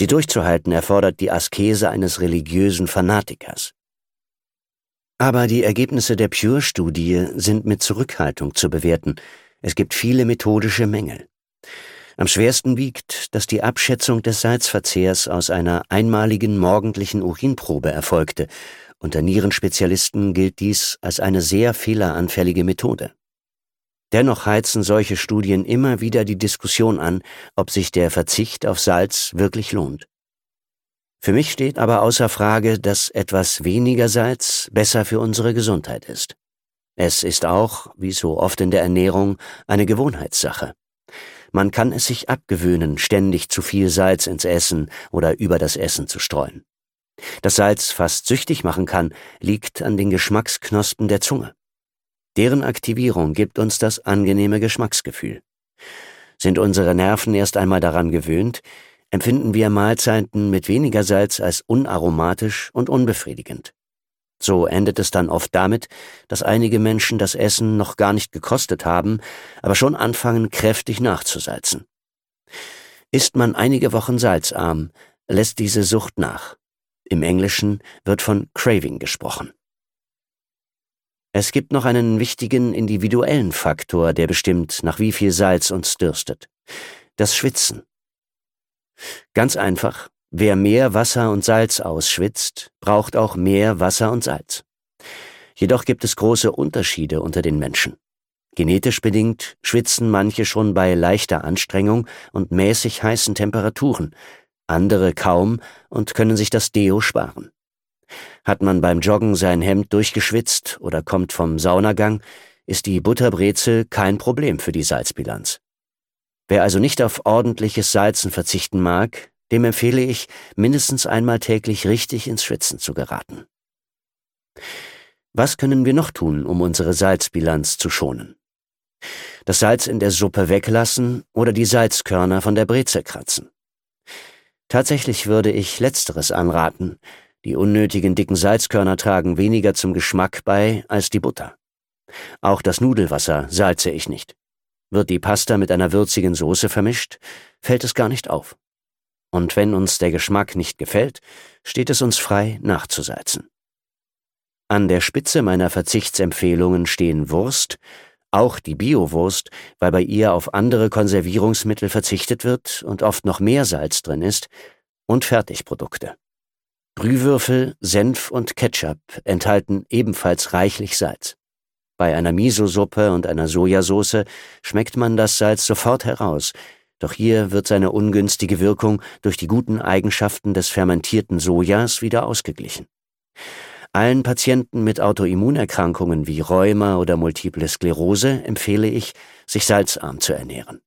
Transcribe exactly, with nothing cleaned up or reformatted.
Sie durchzuhalten erfordert die Askese eines religiösen Fanatikers. Aber die Ergebnisse der Pure-Studie sind mit Zurückhaltung zu bewerten. Es gibt viele methodische Mängel. Am schwersten wiegt, dass die Abschätzung des Salzverzehrs aus einer einmaligen morgendlichen Urinprobe erfolgte. Unter Nierenspezialisten gilt dies als eine sehr fehleranfällige Methode. Dennoch heizen solche Studien immer wieder die Diskussion an, ob sich der Verzicht auf Salz wirklich lohnt. Für mich steht aber außer Frage, dass etwas weniger Salz besser für unsere Gesundheit ist. Es ist auch, wie so oft in der Ernährung, eine Gewohnheitssache. Man kann es sich abgewöhnen, ständig zu viel Salz ins Essen oder über das Essen zu streuen. Dass Salz fast süchtig machen kann, liegt an den Geschmacksknospen der Zunge. Deren Aktivierung gibt uns das angenehme Geschmacksgefühl. Sind unsere Nerven erst einmal daran gewöhnt, empfinden wir Mahlzeiten mit weniger Salz als unaromatisch und unbefriedigend. So endet es dann oft damit, dass einige Menschen das Essen noch gar nicht gekostet haben, aber schon anfangen, kräftig nachzusalzen. Ist man einige Wochen salzarm, lässt diese Sucht nach. Im Englischen wird von Craving gesprochen. Es gibt noch einen wichtigen individuellen Faktor, der bestimmt, nach wie viel Salz uns dürstet. Das Schwitzen. Ganz einfach, wer mehr Wasser und Salz ausschwitzt, braucht auch mehr Wasser und Salz. Jedoch gibt es große Unterschiede unter den Menschen. Genetisch bedingt schwitzen manche schon bei leichter Anstrengung und mäßig heißen Temperaturen, andere kaum und können sich das Deo sparen. Hat man beim Joggen sein Hemd durchgeschwitzt oder kommt vom Saunagang, ist die Butterbrezel kein Problem für die Salzbilanz. Wer also nicht auf ordentliches Salzen verzichten mag, dem empfehle ich, mindestens einmal täglich richtig ins Schwitzen zu geraten. Was können wir noch tun, um unsere Salzbilanz zu schonen? Das Salz in der Suppe weglassen oder die Salzkörner von der Brezel kratzen? Tatsächlich würde ich Letzteres anraten. Die unnötigen dicken Salzkörner tragen weniger zum Geschmack bei als die Butter. Auch das Nudelwasser salze ich nicht. Wird die Pasta mit einer würzigen Soße vermischt, fällt es gar nicht auf. Und wenn uns der Geschmack nicht gefällt, steht es uns frei, nachzusalzen. An der Spitze meiner Verzichtsempfehlungen stehen Wurst, auch die Biowurst, weil bei ihr auf andere Konservierungsmittel verzichtet wird und oft noch mehr Salz drin ist, und Fertigprodukte. Brühwürfel, Senf und Ketchup enthalten ebenfalls reichlich Salz. Bei einer Miso-Suppe und einer Sojasauce schmeckt man das Salz sofort heraus, doch hier wird seine ungünstige Wirkung durch die guten Eigenschaften des fermentierten Sojas wieder ausgeglichen. Allen Patienten mit Autoimmunerkrankungen wie Rheuma oder Multiple Sklerose empfehle ich, sich salzarm zu ernähren.